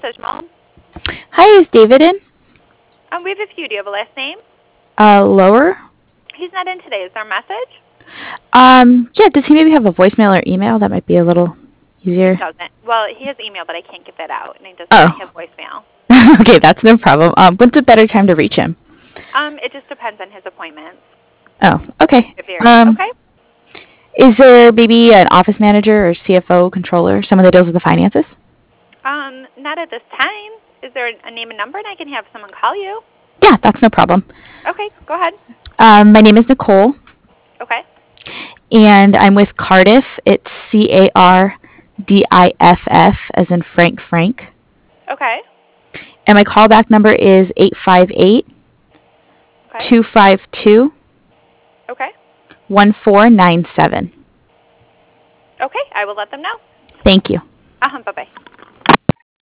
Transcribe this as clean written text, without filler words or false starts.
message, Mom. Hi, is David in? We have a few. Do you have a last name? Lower? He's not in today. Is there a message? Yeah, does he maybe have a voicemail or email? That might be a little He easier. doesn't. Well, he has email, but I can't give that out, and he does not Oh. have voicemail. Okay, that's no problem. When's a better time to reach him? It just depends on his appointments. Oh, okay. It varies. Okay. Is there maybe an office manager or CFO, controller, someone that deals with the finances? Not at this time. Is there a name and number, and I can have someone call you? Yeah, that's no problem. Okay, go ahead. My name is Nicole. Okay. And I'm with Cardiff. It's CARDIFF, as in Frank. Okay. And my callback number is 858 252 Okay. 1497. Okay, I will let them know. Thank you. Bye-bye.